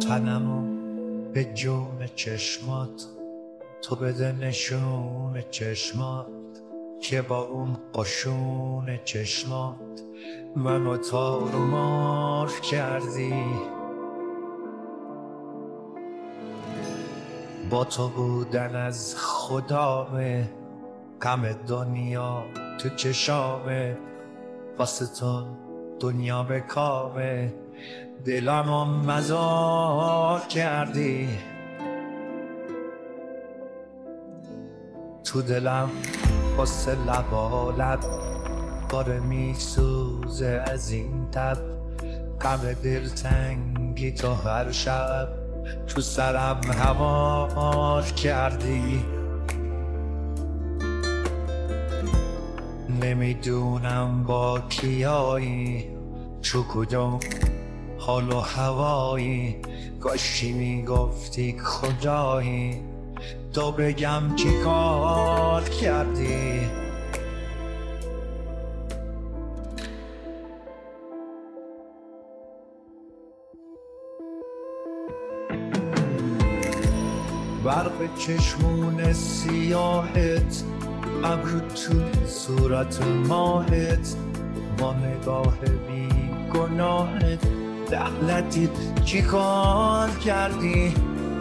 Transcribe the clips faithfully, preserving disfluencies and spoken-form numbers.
تنمو به جون چشمات، تو بده نشون چشمات که با اون قشون چشمات منو تار و مار کردی. با تو بودن از خدامه، غم دنیا تو چشامه، واسه تو دنیا به کامه، دلمو مزار کردی. تو دلم واسه لبا لب باره میسوزه از این تب، غم دلتنگی تو هر شب تو سرم همار کردی. نمیدونم با کیایی، تو کدوم حال و هوایی، کاشکی میگفتی کجایی، تو بگم چی کار کردی. برق چشمون سیاهت، ابرو تو صورت ماهت، با نگاه بی گناهت لعنتی چی کار کردی.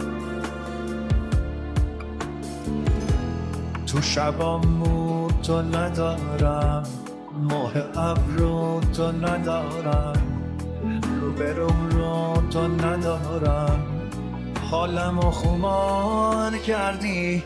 تو شبام مو تو ندارم، ماه ابرو تو ندارم، رو برم رو تو ندارم، حالمو خمار کردی.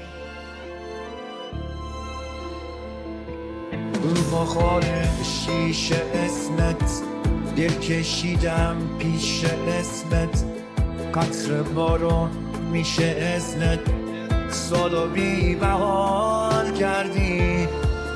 بخار شیشه اسمت، دل کشیدم پیش اسمت، قطر بارون میشه اسمت، سالو بی بهار کردی.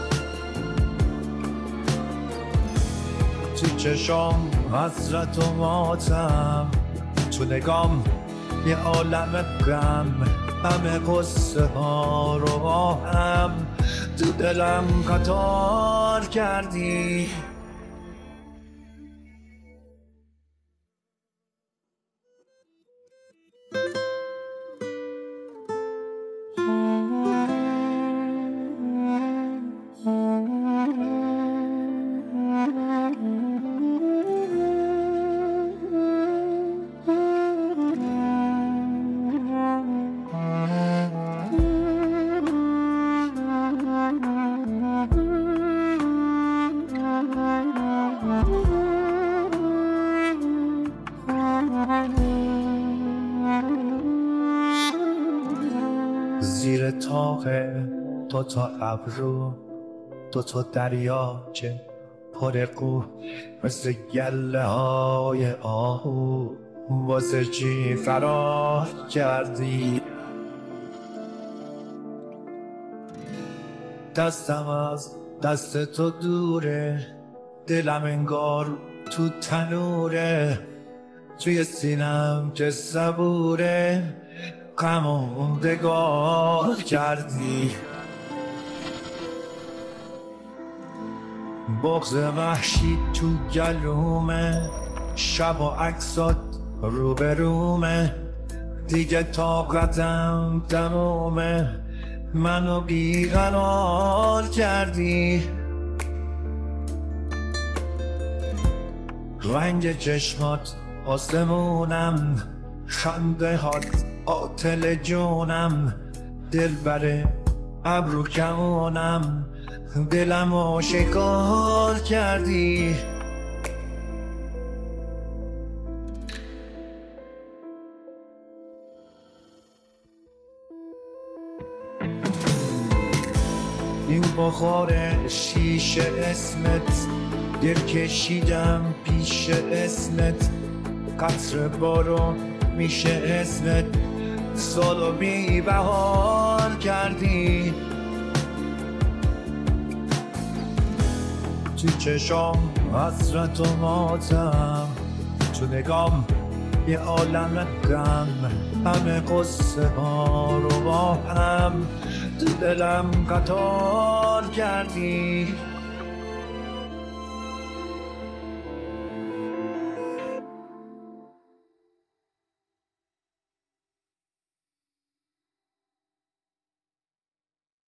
تو چشام حسرت و ماتم، تو نگام یه عالم غم، همه قصه ها رو با هم تو دلم قطار کردی. زیر طاق دوتا ابرو، دوتا دریاچه پر قو، مثل گله های آهو واسه چی فرار کردی. دستم از دست تو دوره، دلم انگار تو تنوره، توی سینم که صبوره، غمو دگار کردی. بغض وحشی تو گلومه، شب و عکسات رو به رومه، دیگه طاقتم تمومه، منو بیقرار کردی. رنگ چشمات آسمونم، خنده هات قاتل جونم، دل بره ابرو کمونم، دلمو شکار کردی. این بخار شیشه اسمت، دل کشیدم پیش اسمت، قطر بارون میشه اسمت، سالو بی بهار کردی. تو چشام حسرت و ماتم، تو نگام یه عالم غم، همه قصه ها رو با هم تو دلم قطار کردی.